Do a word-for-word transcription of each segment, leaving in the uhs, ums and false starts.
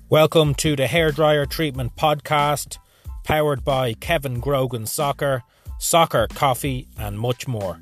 Welcome to the Hairdryer Treatment Podcast, powered by Kevin Grogan Soccer, Soccer, Coffee and much more.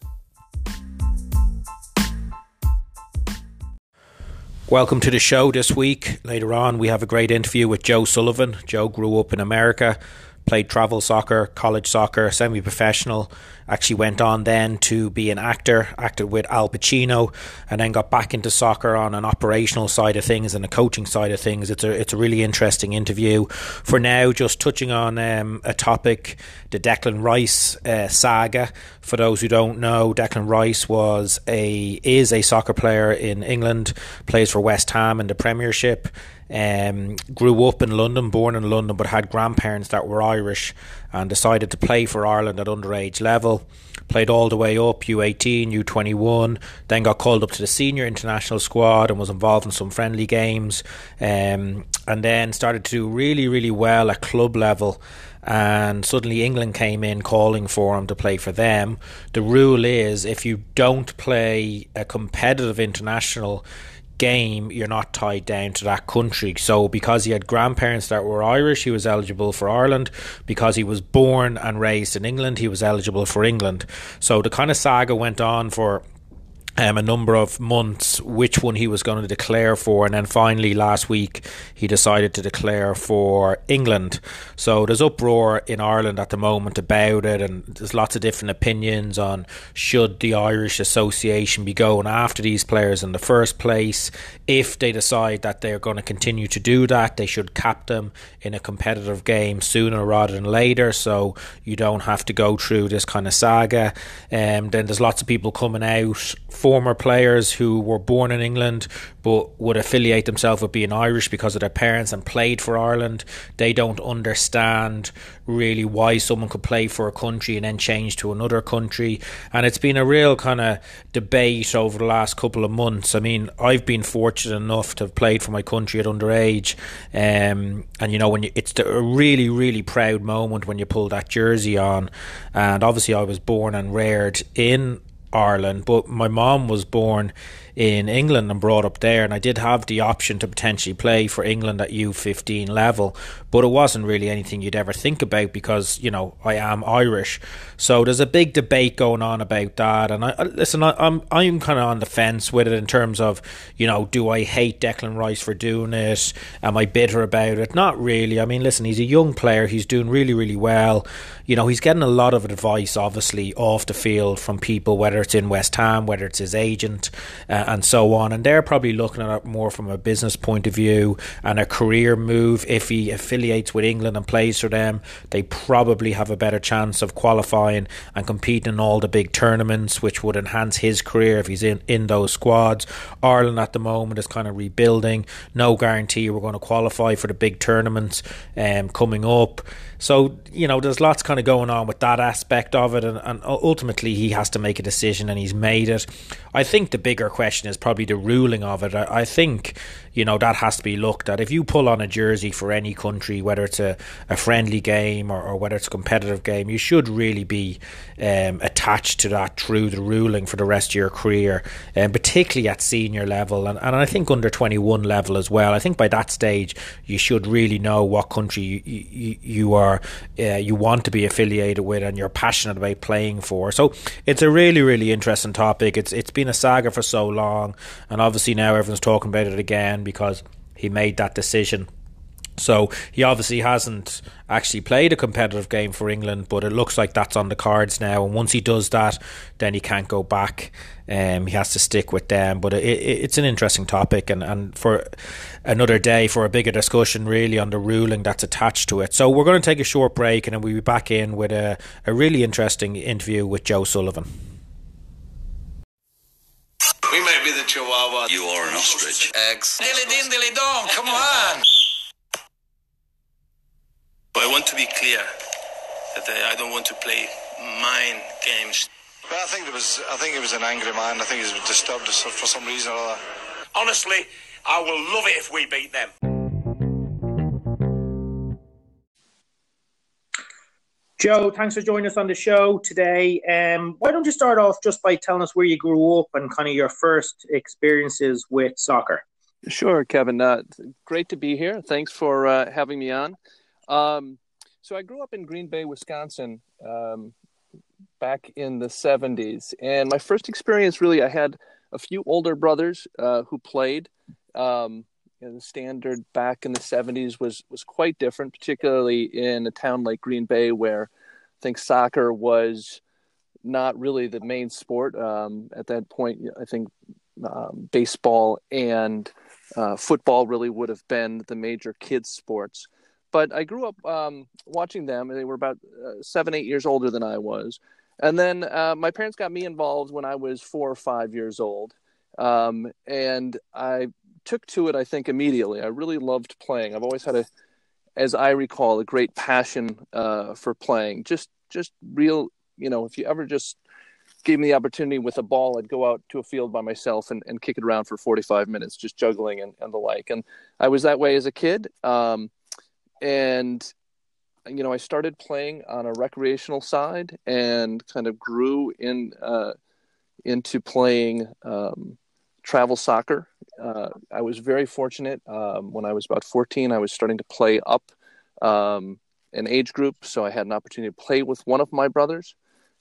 Welcome to the show this week. Later on we have a great interview with Joe Sullivan. Joe grew up in America, played travel soccer, college soccer, semi-professional, actually went on then to be an actor, acted with Al Pacino, and then got back into soccer on an operational side of things and a coaching side of things. It's a it's a really interesting interview. For now, just touching on um, a topic, the Declan Rice uh, saga. For those who don't know, Declan Rice was a is a soccer player in England, plays for West Ham in the Premiership. Um, grew up in London, born in London, but had grandparents that were Irish and decided to play for Ireland at underage level. Played all the way up, U eighteen, U twenty-one, then got called up to the senior international squad and was involved in some friendly games, um, and then started to do really, really well at club level. And suddenly England came in calling for him to play for them. The rule is if you don't play a competitive international game, you're not tied down to that country. So because he had grandparents that were Irish, he was eligible for Ireland. Because he was born and raised in England, he was eligible for England. So the kind of saga went on for Um, a number of months which one he was going to declare for, and then finally last week he decided to declare for England. So there's uproar in Ireland at the moment about it, and there's lots of different opinions on should the Irish Association be going after these players in the first place. If they decide that they're going to continue to do that, they should cap them in a competitive game sooner rather than later, so you don't have to go through this kind of saga. Um, then there's lots of people coming out, former players who were born in England but would affiliate themselves with being Irish because of their parents and played for Ireland. They don't understand really why someone could play for a country and then change to another country, and it's been a real kind of debate over the last couple of months. I mean, I've been fortunate enough to have played for my country at underage, um, and you know, when you, it's the, a really really proud moment when you pull that jersey on. And obviously I was born and reared in Ireland, but my mom was born in England and brought up there, and I did have the option to potentially play for England at U fifteen level, but it wasn't really anything you'd ever think about because, you know, I am Irish. So there's a big debate going on about that, and I listen, I, I'm I'm kind of on the fence with it in terms of, you know, do I hate Declan Rice for doing it? Am I bitter about it? Not really. I mean, listen, he's a young player, he's doing really really well. You know, he's getting a lot of advice obviously off the field from people, whether it's in West Ham, whether it's his agent, uh, and so on, and they're probably looking at it more from a business point of view and a career move. If he affiliates with England and plays for them, they probably have a better chance of qualifying and competing in all the big tournaments, which would enhance his career if he's in, in those squads. Ireland at the moment is kind of rebuilding, no guarantee we're going to qualify for the big tournaments um, coming up. So, you know, there's lots kind of going on with that aspect of it, and, and ultimately he has to make a decision, and he's made it. I think the bigger question is probably the ruling of it. I, I think, you know, that has to be looked at. If you pull on a jersey for any country, whether it's a, a friendly game or, or whether it's a competitive game, you should really be um, attached to that through the ruling for the rest of your career, and particularly at senior level, and, and I think under twenty-one level as well. I think by that stage you should really know what country you, you, you are uh, you want to be affiliated with and you're passionate about playing for. So it's a really really interesting topic. It's it's been a saga for so long, and obviously now everyone's talking about it again because he made that decision. So he obviously hasn't actually played a competitive game for England, but it looks like that's on the cards now, and once he does that, then he can't go back. Um, he has to stick with them. But it, it, it's an interesting topic, and, and for another day for a bigger discussion really on the ruling that's attached to it. So we're going to take a short break, and then we'll be back in with a, a really interesting interview with Joe Sullivan. We might be the Chihuahua. You are an ostrich. Eggs. Dilly din, dilly dong, come on. But I want to be clear that I don't want to play mind games. Well, I think it was. I think it was an angry man. I think he was disturbed for some reason or other. Honestly, I will love it if we beat them. Joe, thanks for joining us on the show today. Um, why don't you start off just by telling us where you grew up and kind of your first experiences with soccer? Sure, Kevin. Uh, great to be here. Thanks for uh, having me on. Um, so I grew up in Green Bay, Wisconsin, um, back in the seventies. And my first experience, really, I had a few older brothers uh, who played. Um, you know, the standard back in the seventies was, was quite different, particularly in a town like Green Bay, where I think soccer was not really the main sport. Um, at that point, I think um, baseball and uh, football really would have been the major kids sports. But I grew up um, watching them, and they were about uh, seven, eight years older than I was. And then uh, my parents got me involved when I was four or five years old. Um, and I took to it, I think, immediately. I really loved playing. I've always had a, as I recall, a great passion uh, for playing. Just, just real, you know, if you ever just gave me the opportunity with a ball, I'd go out to a field by myself and, and kick it around for forty-five minutes, just juggling and, and the like. And I was that way as a kid. Um, and, you know, I started playing on a recreational side and kind of grew in uh, into playing um, travel soccer. Uh, I was very fortunate. Um, when I was about fourteen, I was starting to play up um, an age group. So I had an opportunity to play with one of my brothers.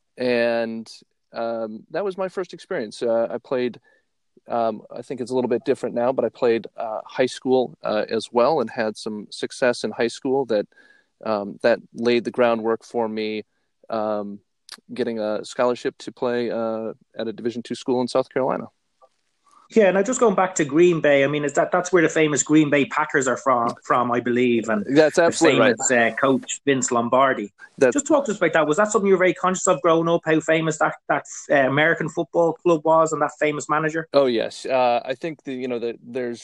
And um, that was my first experience. Uh, I played, um, I think it's a little bit different now, but I played uh, high school uh, as well and had some success in high school that um, that laid the groundwork for me um, getting a scholarship to play uh, at a Division two school in South Carolina. Yeah, now just going back to Green Bay, I mean, is that that's where the famous Green Bay Packers are from? From I believe, and that's absolutely the famous right. uh, coach Vince Lombardi. That's, just talk to us about that. Was that something you were very conscious of growing up? How famous that that uh, American football club was, and that famous manager? Oh yes, uh, I think the you know that there's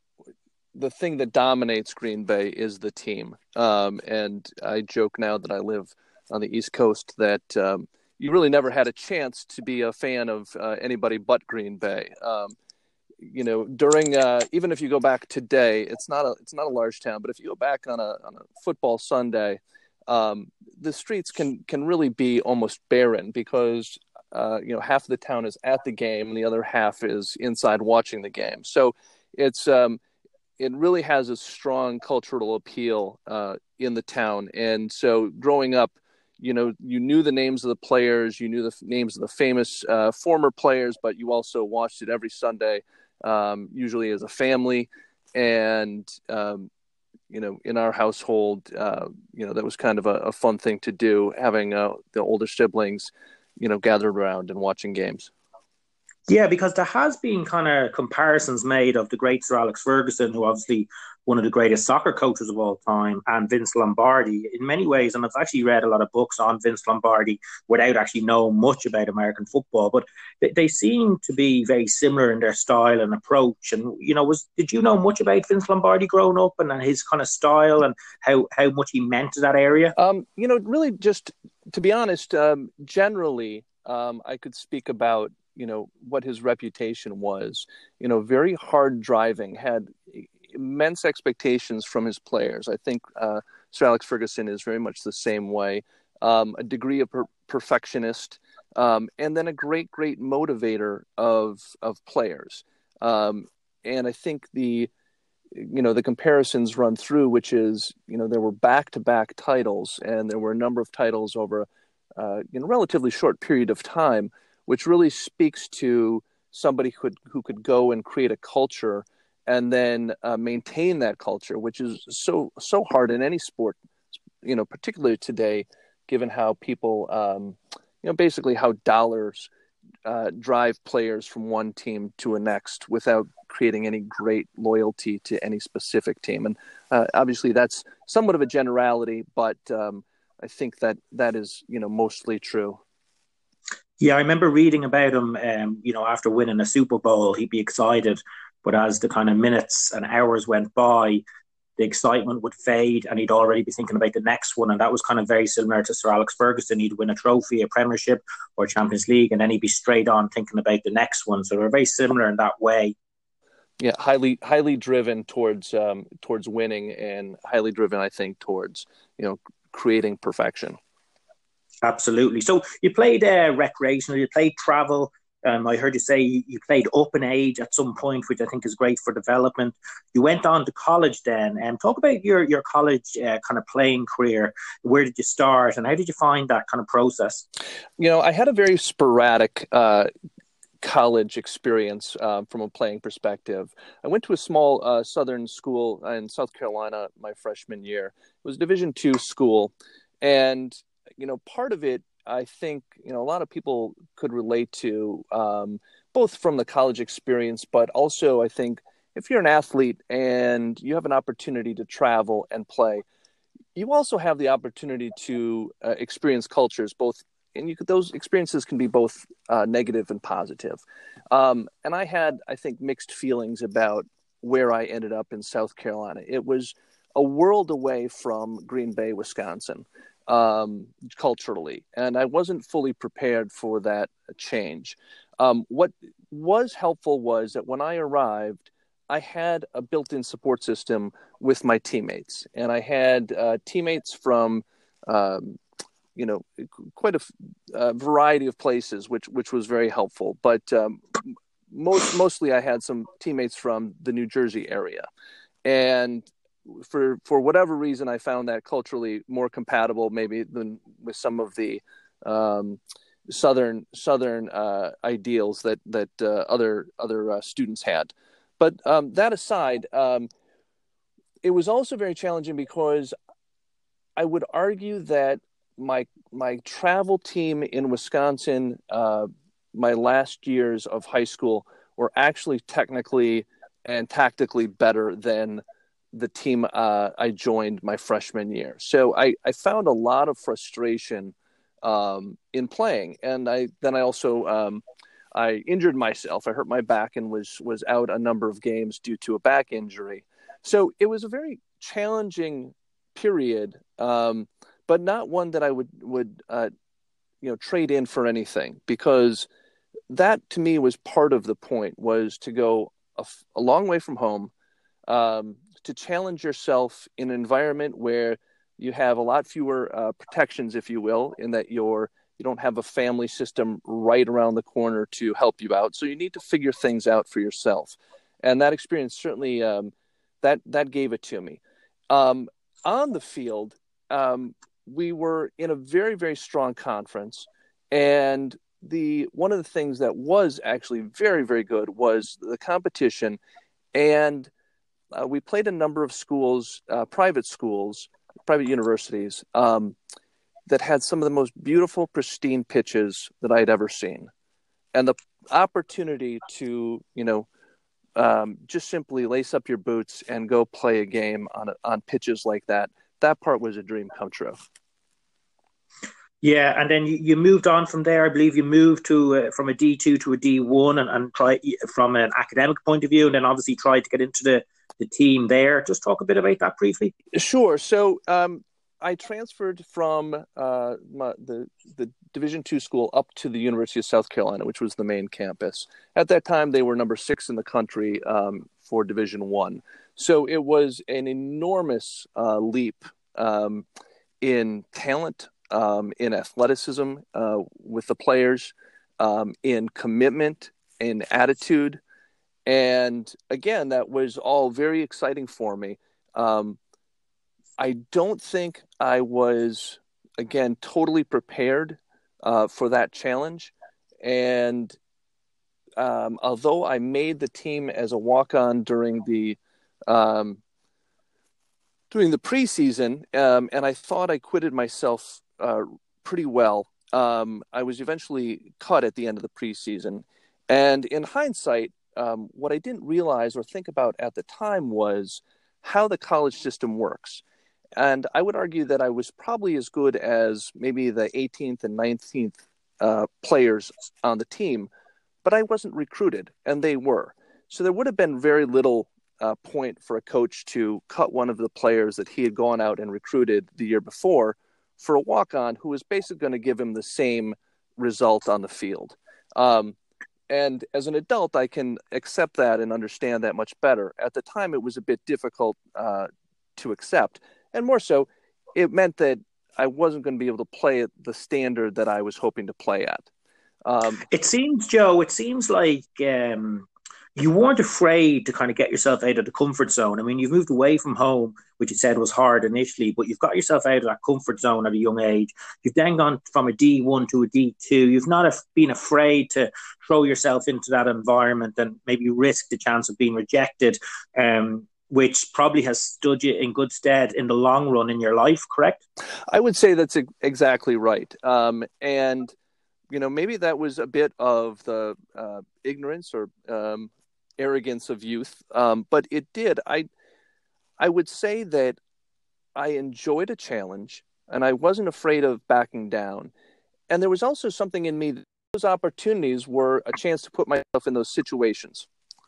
the thing that dominates Green Bay is the team, um, and I joke now that I live on the East Coast that um, you really never had a chance to be a fan of uh, anybody but Green Bay. Um, you know, during uh, even if you go back today, it's not a it's not a large town, but if you go back on a on a football Sunday, um, the streets can can really be almost barren because uh, you know half of the town is at the game and the other half is inside watching the game. So it's um, it really has a strong cultural appeal uh, in the town, and so growing up, you know, you knew the names of the players, you knew the f- names of the famous uh, former players, but you also watched it every Sunday. Um, usually as a family, and um, you know, in our household, uh, you know, that was kind of a, a fun thing to do, having uh, the older siblings, you know, gathered around and watching games. Yeah, because there has been kind of comparisons made of the great Sir Alex Ferguson, who obviously one of the greatest soccer coaches of all time, and Vince Lombardi in many ways. And I've actually read a lot of books on Vince Lombardi without actually knowing much about American football, but they, they seem to be very similar in their style and approach. And you know, was did you know much about Vince Lombardi growing up and his kind of style and how how much he meant to that area? Um, you know, really, just to be honest, um, generally, um, I could speak about you know what his reputation was. You know, very hard driving, had immense expectations from his players. I think uh, Sir Alex Ferguson is very much the same way. Um, a degree of per- perfectionist, um, and then a great, great motivator of of players. Um, and I think the you know the comparisons run through, which is you know there were back to back titles, and there were a number of titles over uh, in a relatively short period of time, which really speaks to somebody who could who could go and create a culture and then uh, maintain that culture, which is so so hard in any sport, you know, particularly today, given how people, um, you know, basically how dollars uh, drive players from one team to a next without creating any great loyalty to any specific team. And uh, obviously that's somewhat of a generality, but um, I think that that is, you know, mostly true. Yeah, I remember reading about him, um, you know, after winning a Super Bowl, he'd be excited. But as the kind of minutes and hours went by, the excitement would fade and he'd already be thinking about the next one. And that was kind of very similar to Sir Alex Ferguson. He'd win a trophy, a Premiership or Champions League, and then he'd be straight on thinking about the next one. So they're very similar in that way. Yeah, highly highly driven towards um, towards winning, and highly driven, I think, towards you know creating perfection. Absolutely. So you played uh, recreational, you played travel. Um, I heard you say you, you played up in age at some point, which I think is great for development. You went on to college then. And um, talk about your, your college uh, kind of playing career. Where did you start and how did you find that kind of process? You know, I had a very sporadic uh, college experience uh, from a playing perspective. I went to a small uh, southern school in South Carolina my freshman year. It was a Division two school. And, you know, part of it, I think, you know, a lot of people could relate to, um, both from the college experience, but also I think if you're an athlete and you have an opportunity to travel and play, you also have the opportunity to uh, experience cultures, both, and you could, those experiences can be both uh, negative and positive. Um, and I had, I think, mixed feelings about where I ended up in South Carolina. It was a world away from Green Bay, Wisconsin. Um, culturally, and I wasn't fully prepared for that change. Um, what was helpful was that when I arrived, I had a built-in support system with my teammates, and I had uh, teammates from, um, you know, quite a, a variety of places, which which was very helpful. But um, most mostly, I had some teammates from the New Jersey area, and for for whatever reason, I found that culturally more compatible maybe than with some of the um, southern southern uh, ideals that that uh, other other uh, students had. But um, that aside, um, it was also very challenging because I would argue that my my travel team in Wisconsin, uh, my last years of high school, were actually technically and tactically better than the team uh, I joined my freshman year. So I, I found a lot of frustration um, in playing. And I then I also um, I injured myself. I hurt my back and was was out a number of games due to a back injury. So it was a very challenging period, um, but not one that I would would uh, you know trade in for anything, because that to me was part of the point, was to go a, a long way from home, um, to challenge yourself in an environment where you have a lot fewer uh, protections, if you will, in that you're you don't have a family system right around the corner to help you out. So you need to figure things out for yourself. And that experience certainly um, that that gave it to me. Um, on the field, um, we were in a very, very strong conference, and the one of the things that was actually very, very good was the competition. And uh, we played a number of schools, uh, private schools, private universities, um, that had some of the most beautiful, pristine pitches that I had ever seen. And the opportunity to, you know, um, just simply lace up your boots and go play a game on a, on pitches like that, that part was a dream come true. Yeah, and then you, you moved on from there. I believe you moved to uh, from a D two to a D one, and, and try from an academic point of view, and then obviously tried to get into the, the team there. Just talk a bit about that briefly. Sure. So um, I transferred from uh, my, the the Division two school up to the University of South Carolina, which was the main campus. At that time, they were number six in the country um, for Division one. So it was an enormous uh, leap um, in talent, Um, in athleticism uh, with the players, um, in commitment, in attitude. And again, that was all very exciting for me. Um, I don't think I was, again, totally prepared uh, for that challenge. And um, although I made the team as a walk-on during the um, during the preseason, um, and I thought I acquitted myself Uh, pretty well, Um, I was eventually cut at the end of the preseason. And in hindsight, um, what I didn't realize or think about at the time was how the college system works. And I would argue that I was probably as good as maybe the eighteenth and nineteenth uh, players on the team, but I wasn't recruited, and they were. So there would have been very little uh, point for a coach to cut one of the players that he had gone out and recruited the year before for a walk-on who was basically going to give him the same result on the field. Um, and as an adult, I can accept that and understand that much better. At the time, it was a bit difficult uh, to accept. And more so, it meant that I wasn't going to be able to play at the standard that I was hoping to play at. Um, It seems, Joe, it seems like um, you weren't afraid to kind of get yourself out of the comfort zone. I mean, you've moved away from home, which you said was hard initially, but you've got yourself out of that comfort zone at a young age. You've then gone from a D one to a D two. You've not af- been afraid to throw yourself into that environment and maybe risk the chance of being rejected, um, which probably has stood you in good stead in the long run in your life, correct? I would say that's e- exactly right. Um, and you know, maybe that was a bit of the uh, ignorance or um, arrogance of youth, um, but it did. I I would say that I enjoyed a challenge, and I wasn't afraid of backing down. And there was also something in me that those opportunities were a chance to put myself in those situations.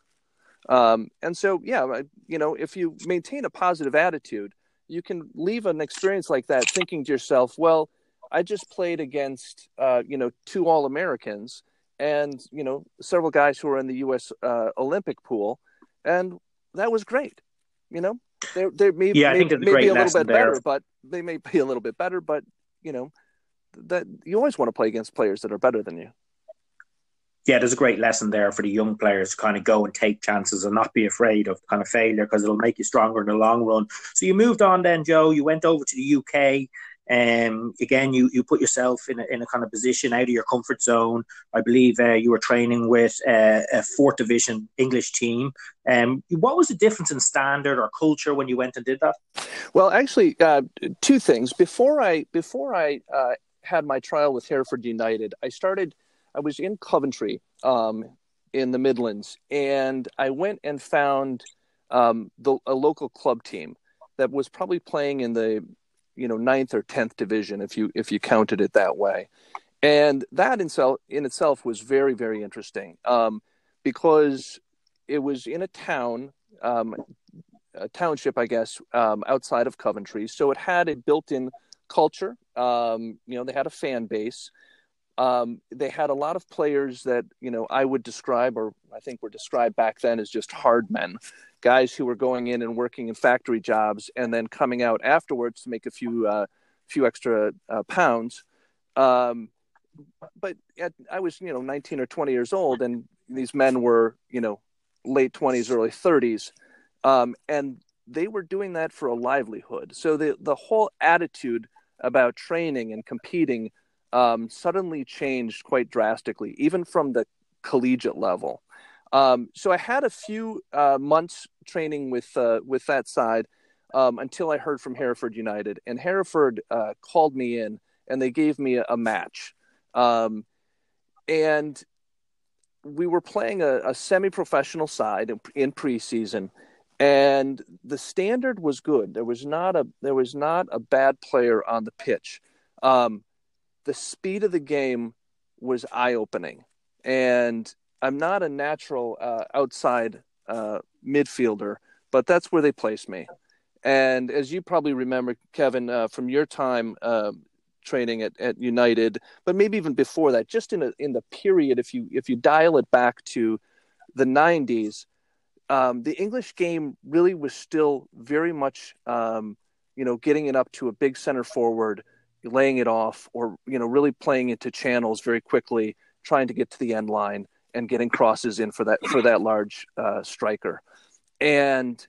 Um, and so, yeah, I- you know, if you maintain a positive attitude, you can leave an experience like that thinking to yourself, well, I just played against, uh, you know, two All-Americans and, you know, several guys who are in the U S uh, Olympic pool, and that was great. You know, they they may Yeah, I may think there's a maybe great a little lesson bit there. better, but they may be a little bit better, but you know, that you always want to play against players that are better than you. Yeah, there's a great lesson there for the young players to kind of go and take chances and not be afraid of kind of failure because it'll make you stronger in the long run. So you moved on then, Joe. You went over to the U K. Um, again, you, you put yourself in a, in a kind of position out of your comfort zone. I believe uh, you were training with uh, a fourth division English team. Um, what was the difference in standard or culture when you went and did that? Well, actually, uh, two things. Before I before I uh, had my trial with Hereford United, I started. I was in Coventry, um, in the Midlands, and I went and found um, the, a local club team that was probably playing in the, you know, ninth or tenth division, if you if you counted it that way. And that in, self, in itself was very, very interesting, um, because it was in a town, um, a township, I guess, um, outside of Coventry. So it had a built-in culture. Um, you know, they had a fan base. Um, they had a lot of players that, you know, I would describe, or I think were described back then as just hard men, guys who were going in and working in factory jobs and then coming out afterwards to make a few, uh, few extra uh, pounds. Um, but at, I was, you know, nineteen or twenty years old, and these men were, you know, late twenties, early thirties. Um, and they were doing that for a livelihood. So the, the whole attitude about training and competing um, suddenly changed quite drastically, even from the collegiate level. Um, so I had a few uh, months training with uh, with that side um, until I heard from Hereford United, and Hereford uh, called me in, and they gave me a, a match, um, and we were playing a, a semi-professional side in, in preseason, and the standard was good. There was not a there was not a bad player on the pitch. Um, the speed of the game was eye-opening, and I'm not a natural uh, outside uh, midfielder, but that's where they placed me. And as you probably remember, Kevin, uh, from your time uh, training at, at United, but maybe even before that, just in a, in the period, if you if you dial it back to the nineties, um, the English game really was still very much, um, you know, getting it up to a big center forward, laying it off, or, you know, really playing into channels very quickly, trying to get to the end line and getting crosses in for that for that large uh, striker. And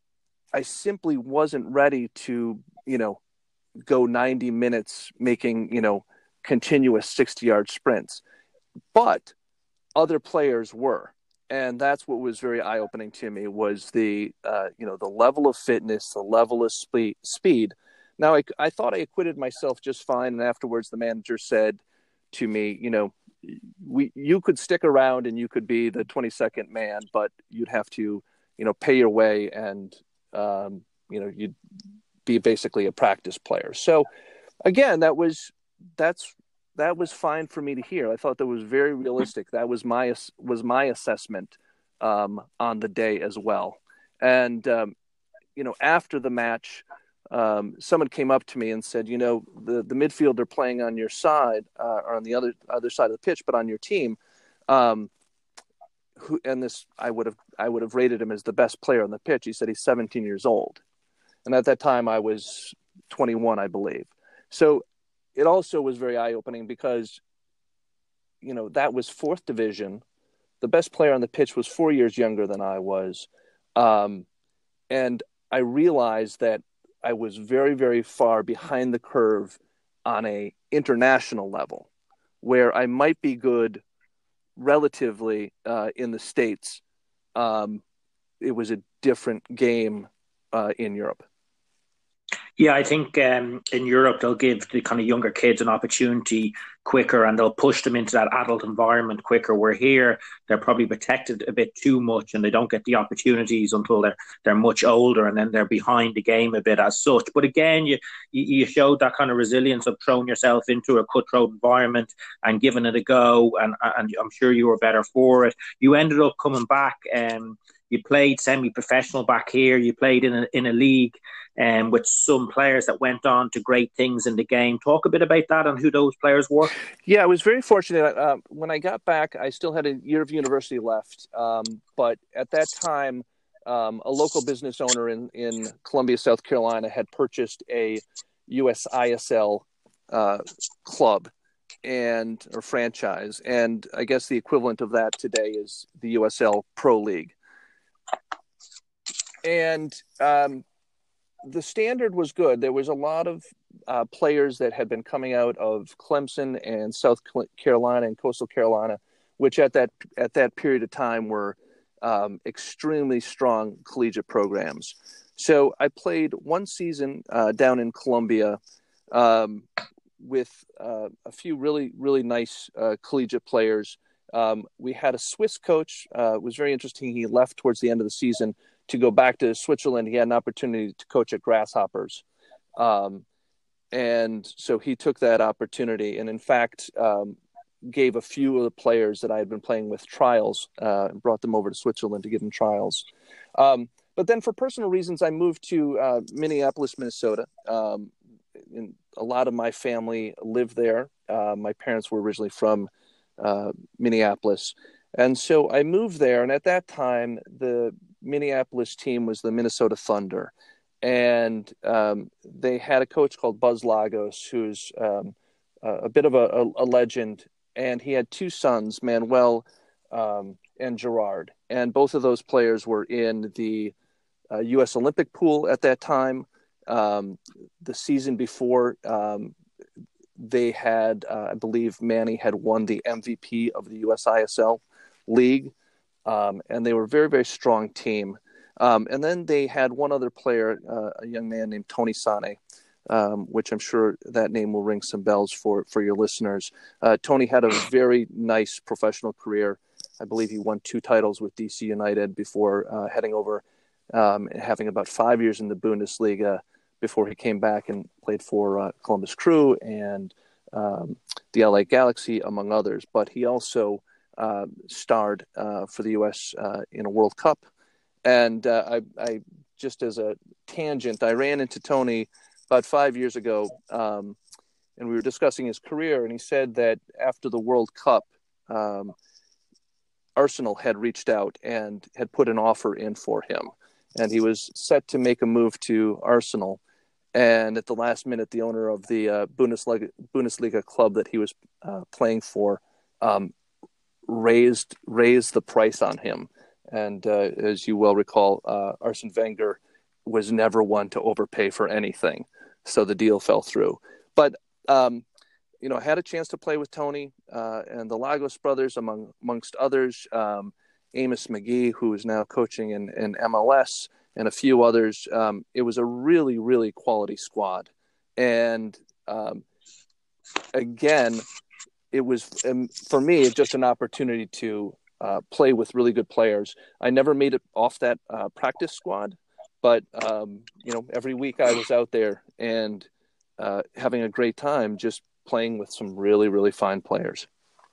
I simply wasn't ready to, you know, go ninety minutes making, you know, continuous sixty-yard sprints. But other players were. And that's what was very eye-opening to me was the, uh, you know, the level of fitness, the level of spe- speed. Now, I, I thought I acquitted myself just fine. And afterwards, the manager said to me, you know, we you could stick around and you could be the twenty-second man, but you'd have to, you know, pay your way and, um, you know, you'd be basically a practice player. So, again, that was that's that was fine for me to hear. I thought that was very realistic. That was my was my assessment um, on the day as well. And um, you know, after the match, um, someone came up to me and said, you know, the the midfielder playing on your side uh, or on the other other side of the pitch, but on your team, um, who and this I would have I would have rated him as the best player on the pitch. He said he's seventeen years old, and at that time I was twenty-one, I believe. So it also was very eye-opening because you know, that was fourth division. The best player on the pitch was four years younger than I was. Um, and I realized that I was very, very far behind the curve on a international level, where I might be good relatively uh, in the States. Um, it was a different game uh, in Europe. Yeah, I think um, in Europe they'll give the kind of younger kids an opportunity quicker, and they'll push them into that adult environment quicker. Where here they're probably protected a bit too much, and they don't get the opportunities until they're they're much older, and then they're behind the game a bit as such. But again, you you showed that kind of resilience of throwing yourself into a cutthroat environment and giving it a go, and and I'm sure you were better for it. You ended up coming back, and um, you played semi-professional back here. You played in a in a league um, with some players that went on to great things in the game. Talk a bit about that and who those players were. Yeah, I was very fortunate. Uh, when I got back, I still had a year of university left. Um, but at that time, um, a local business owner in, in Columbia, South Carolina, had purchased a U S I S L uh, club and or franchise. And I guess the equivalent of that today is the U S L Pro League. And um, the standard was good. There was a lot of uh, players that had been coming out of Clemson and South Carolina and Coastal Carolina, which at that at that period of time were um, extremely strong collegiate programs. So I played one season uh, down in Columbia um, with uh, a few really, really nice uh, collegiate players. Um, we had a Swiss coach. Uh, it was very interesting. He left towards the end of the season to go back to Switzerland. He had an opportunity to coach at Grasshoppers. Um, and so he took that opportunity and, in fact, um, gave a few of the players that I had been playing with trials uh, and brought them over to Switzerland to give them trials. Um, but then for personal reasons, I moved to uh, Minneapolis, Minnesota. Um, and a lot of my family lived there. Uh, my parents were originally from uh, Minneapolis. And so I moved there. And at that time, the Minneapolis team was the Minnesota Thunder. And um, they had a coach called Buzz Lagos, who's um, a, a bit of a, a, a legend. And he had two sons, Manuel um, and Gerard. And both of those players were in the uh, U S Olympic pool at that time. Um, the season before, um, they had, uh, I believe Manny had won the M V P of the U S I S L league. Um, and they were a very, very strong team. Um, and then they had one other player, uh, a young man named Tony Sane, um, which I'm sure that name will ring some bells for, for your listeners. Uh, Tony had a very nice professional career. I believe he won two titles with D C United before uh, heading over um, and having about five years in the Bundesliga before he came back and played for uh, Columbus Crew and um, the L A Galaxy, among others. But he also Uh, starred uh, for the U S uh, in a World Cup. And uh, I, I just as a tangent, I ran into Tony about five years ago, um, and we were discussing his career, and he said that after the World Cup, um, Arsenal had reached out and had put an offer in for him, and he was set to make a move to Arsenal. And at the last minute, the owner of the uh, Bundesliga, Bundesliga club that he was uh, playing for um, raised raised the price on him. And uh, as you well recall, uh, Arsene Wenger was never one to overpay for anything. So the deal fell through. But, um, you know, I had a chance to play with Tony uh, and the Lagos brothers, among amongst others, um, Amos McGee, who is now coaching in, in M L S, and a few others. Um, it was a really, really quality squad. And um, again, it was, um, for me, just an opportunity to uh, play with really good players. I never made it off that uh, practice squad, but, um, you know, every week I was out there and uh, having a great time just playing with some really, really fine players.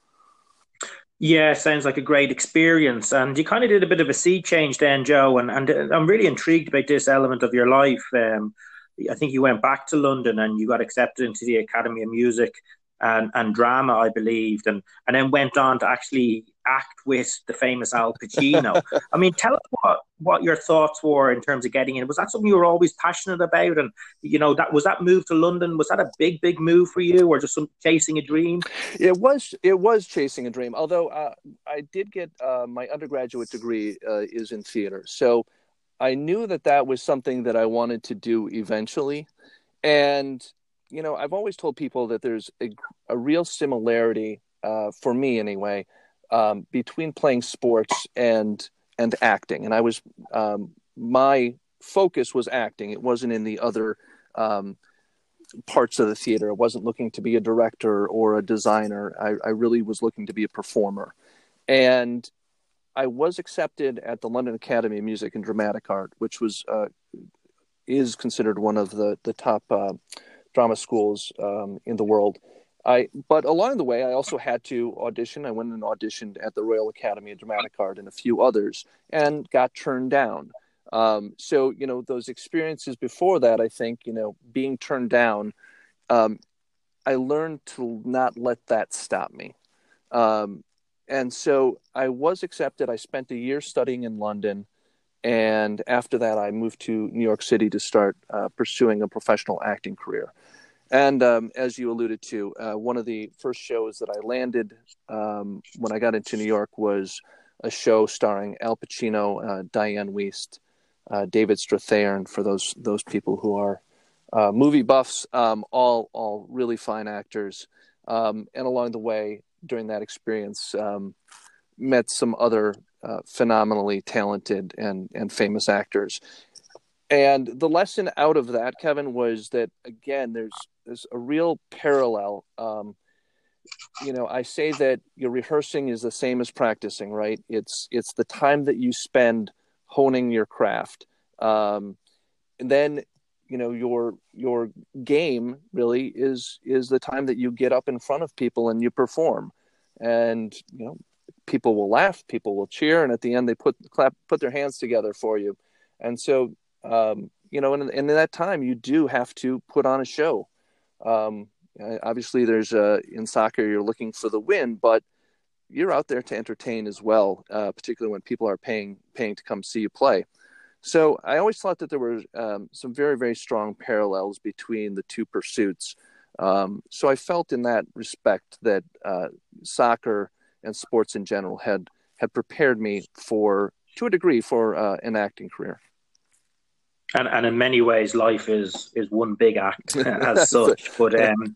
Yeah, sounds like a great experience. And you kind of did a bit of a sea change then, Joe, and, and I'm really intrigued about this element of your life. Um, I think you went back to London and you got accepted into the Academy of Music and, and Drama, I believed, and, and then went on to actually act with the famous Al Pacino. I mean, tell us what, what your thoughts were in terms of getting in. Was that something you were always passionate about? And, you know, that was that move to London, was that a big, big move for you, or just some chasing a dream? It was, it was chasing a dream. Although uh, I did get uh, my undergraduate degree uh, is in theater. So I knew that that was something that I wanted to do eventually. And, you know, I've always told people that there's a, a real similarity, uh, for me anyway, um, between playing sports and and acting. And I was, um, my focus was acting. It wasn't in the other um, parts of the theater. I wasn't looking to be a director or a designer. I, I really was looking to be a performer. And I was accepted at the London Academy of Music and Dramatic Art, which was uh, is considered one of the the top uh, drama schools um, in the world. I but along the way, I also had to audition. I went and auditioned at the Royal Academy of Dramatic Art and a few others, and got turned down. Um, so you know, those experiences before that, I think, you know, being turned down, um, I learned to not let that stop me. Um, and so I was accepted. I spent a year studying in London. And after that, I moved to New York City to start uh, pursuing a professional acting career. And um, as you alluded to, uh, one of the first shows that I landed um, when I got into New York was a show starring Al Pacino, uh, Diane Wiest, uh, David Strathairn, for those those people who are uh, movie buffs, um, all all really fine actors. Um, and along the way, during that experience, um, met some other uh, phenomenally talented and, and famous actors. And the lesson out of that, Kevin, was that, again, there's there's a real parallel. Um, you know, I say that your rehearsing is the same as practicing, right? It's it's the time that you spend honing your craft. Um, and then, you know, your your game really is is the time that you get up in front of people and you perform. And, you know, people will laugh, people will cheer, and at the end they put clap put their hands together for you. And so, um, you know, and, and in that time you do have to put on a show. Um, obviously, there's a, in soccer you're looking for the win, but you're out there to entertain as well, uh, particularly when people are paying paying to come see you play. So I always thought that there were um, some very, very strong parallels between the two pursuits. Um, so I felt in that respect that uh, soccer and sports in general had had prepared me for, to a degree, for uh, an acting career. And, and in many ways, life is is one big act as such. But um,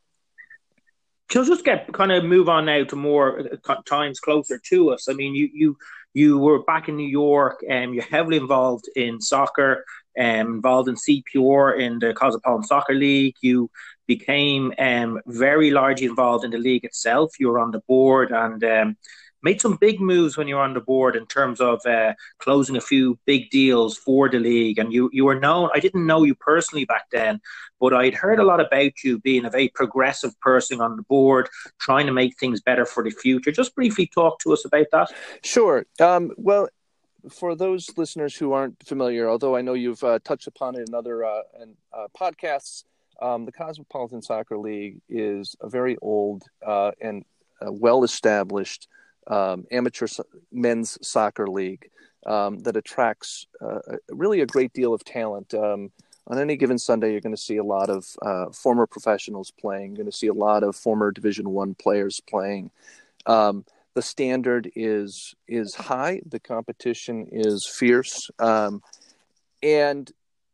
so just get kind of move on now to more times closer to us. I mean, you you you were back in New York, and um, you're heavily involved in soccer, um, involved in C P R in the Cosmopolitan Soccer League. You became um, very largely involved in the league itself. You were on the board and um, made some big moves when you were on the board in terms of uh, closing a few big deals for the league. And you, you were known, I didn't know you personally back then, but I'd heard a lot about you being a very progressive person on the board, trying to make things better for the future. Just briefly talk to us about that. Sure. Um, well, for those listeners who aren't familiar, although I know you've uh, touched upon it in other uh, in, uh, podcasts, um, the Cosmopolitan Soccer League is a very old uh, and uh, well-established Um, amateur so- men's soccer league um, that attracts uh, really a great deal of talent. Um, on any given Sunday, you're going to see a lot of uh, former professionals playing. You're going to see a lot of former Division One players playing. Um, the standard is is high. The competition is fierce, um, and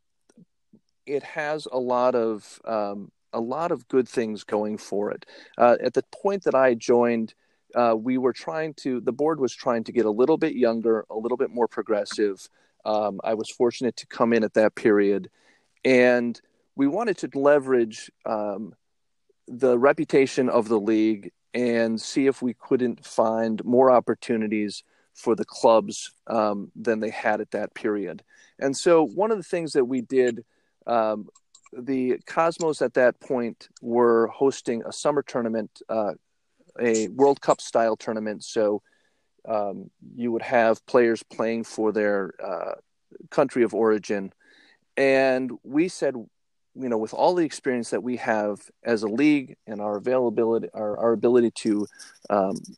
it has a lot of um, a lot of good things going for it. Uh, at the point that I joined, Uh, we were trying to, the board was trying to get a little bit younger, a little bit more progressive. Um, I was fortunate to come in at that period, and we wanted to leverage um, the reputation of the league and see if we couldn't find more opportunities for the clubs um, than they had at that period. And so one of the things that we did, um, the Cosmos at that point were hosting a summer tournament, uh, a World Cup style tournament. So um, you would have players playing for their uh, country of origin. And we said, you know, with all the experience that we have as a league and our availability, our, our ability to um,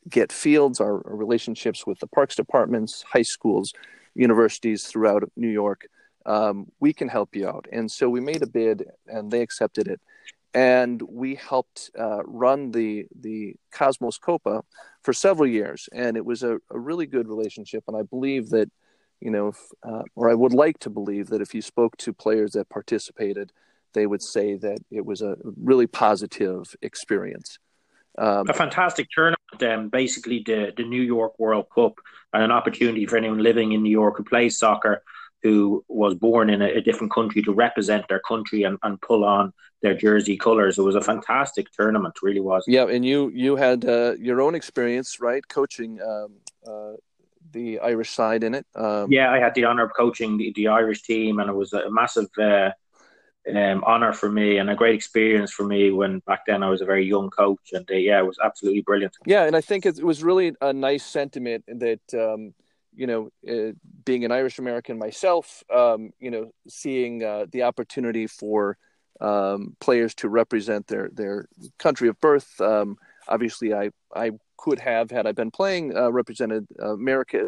get fields, our, our relationships with the parks departments, high schools, universities throughout New York, um, we can help you out. And so we made a bid, and they accepted it. And we helped uh, run the the Cosmos Copa for several years, and it was a, a really good relationship. And I believe that, you know, if, uh, or I would like to believe that if you spoke to players that participated, they would say that it was a really positive experience. Um, a fantastic tournament, um, basically the, the New York World Cup, and an opportunity for anyone living in New York who plays soccer, who was born in a, a different country, to represent their country and, and pull on their jersey colours. It was a fantastic tournament, really was. Yeah, and you you had uh, your own experience, right, coaching um, uh, the Irish side in it. Um, yeah, I had the honour of coaching the, the Irish team, and it was a massive uh, um, honour for me and a great experience for me when back then I was a very young coach. And uh, yeah, it was absolutely brilliant. Yeah, and I think it was really a nice sentiment that, um, you know, uh, being an Irish American myself, um, you know, seeing uh, the opportunity for um, players to represent their, their country of birth. Um, obviously, I, I could have, had I been playing, uh, represented uh, America.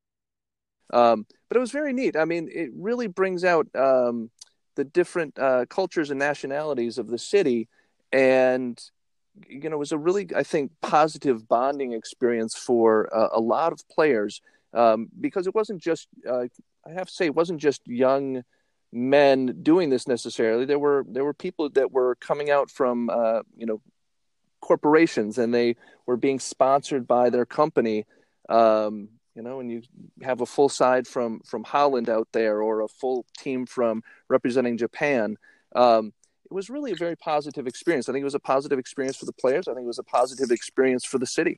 Um, but it was very neat. I mean, it really brings out um, the different uh, cultures and nationalities of the city. And, you know, it was a really, I think, positive bonding experience for uh, a lot of players. Um, because it wasn't just, uh, I have to say, it wasn't just young men doing this necessarily. There were there were people that were coming out from, uh, you know, corporations, and they were being sponsored by their company. Um, you know, and you have a full side from from Holland out there, or a full team from representing Japan. Um, it was really a very positive experience. I think it was a positive experience for the players. I think it was a positive experience for the city.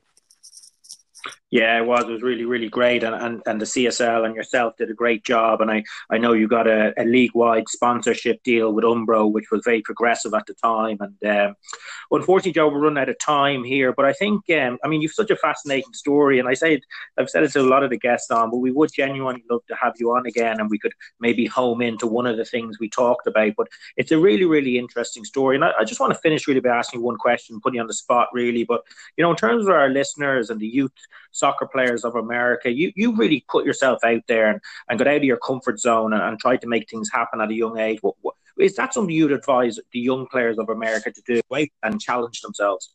Yeah, it was. It was really, really great. And, and, and the C S L and yourself did a great job. And I, I know you got a, a league-wide sponsorship deal with Umbro, which was very progressive at the time. And um, unfortunately, Joe, we're running out of time here. But I think, um, I mean, you've such a fascinating story. And I say, I've said it to a lot of the guests on, but we would genuinely love to have you on again, and we could maybe home into one of the things we talked about. But it's a really, really interesting story. And I, I just want to finish really by asking you one question, putting you on the spot, really. But, you know, in terms of our listeners and the youth soccer players of America, you you really put yourself out there and, and got out of your comfort zone and, and tried to make things happen at a young age. What, what, is that something you'd advise the young players of America to do and challenge themselves?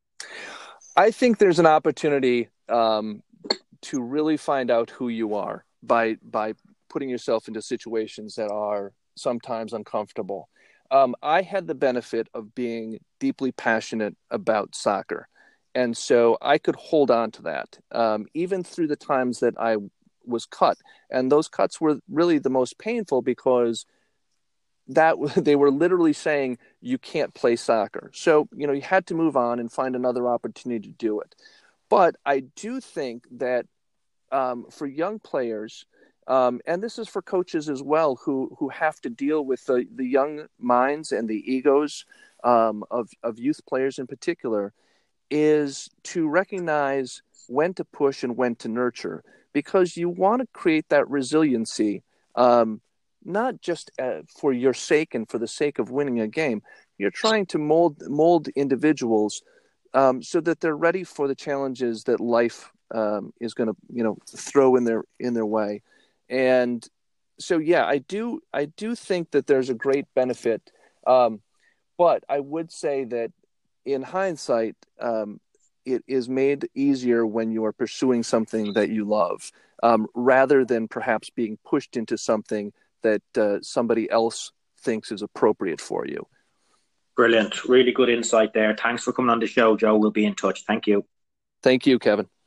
I think there's an opportunity um, to really find out who you are by by putting yourself into situations that are sometimes uncomfortable. Um, I had the benefit of being deeply passionate about soccer. And so I could hold on to that, um, even through the times that I was cut. And those cuts were really the most painful, because that they were literally saying you can't play soccer. So, you know, you had to move on and find another opportunity to do it. But I do think that um, for young players, um, and this is for coaches as well, who who have to deal with the, the young minds and the egos um, of, of youth players in particular, is to recognize when to push and when to nurture, because you want to create that resiliency, um, not just uh, for your sake and for the sake of winning a game. You're trying to mold mold individuals um, so that they're ready for the challenges that life um, is going to, you know, throw in their in their way. And so, yeah, I do I do think that there's a great benefit, um, but I would say that, in hindsight, um, it is made easier when you are pursuing something that you love, um, rather than perhaps being pushed into something that uh, somebody else thinks is appropriate for you. Brilliant. Really good insight there. Thanks for coming on the show, Joe. We'll be in touch. Thank you. Thank you, Kevin.